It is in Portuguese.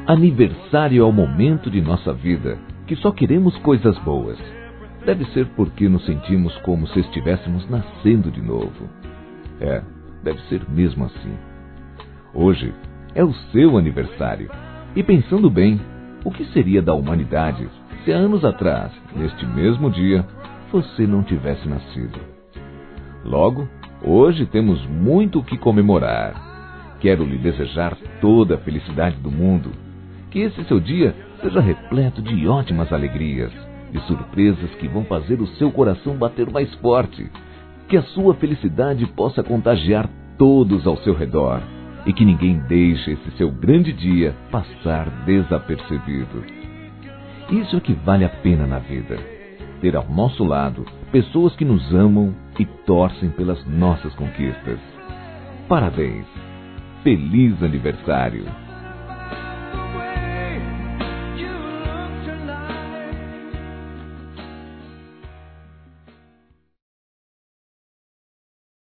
Aniversário é o momento de nossa vida que só queremos coisas boas. Deve ser porque nos sentimos como se estivéssemos nascendo de novo. Deve ser mesmo assim. Hoje é o seu aniversário. E pensando bem, o que seria da humanidade se há anos atrás, neste mesmo dia, você não tivesse nascido? Logo, hoje temos muito o que comemorar. Quero lhe desejar toda a felicidade do mundo. Que esse seu dia seja repleto de ótimas alegrias, de surpresas que vão fazer o seu coração bater mais forte. Que a sua felicidade possa contagiar todos ao seu redor e que ninguém deixe esse seu grande dia passar desapercebido. Isso é que vale a pena na vida. Ter ao nosso lado pessoas que nos amam e torcem pelas nossas conquistas. Parabéns! Feliz aniversário!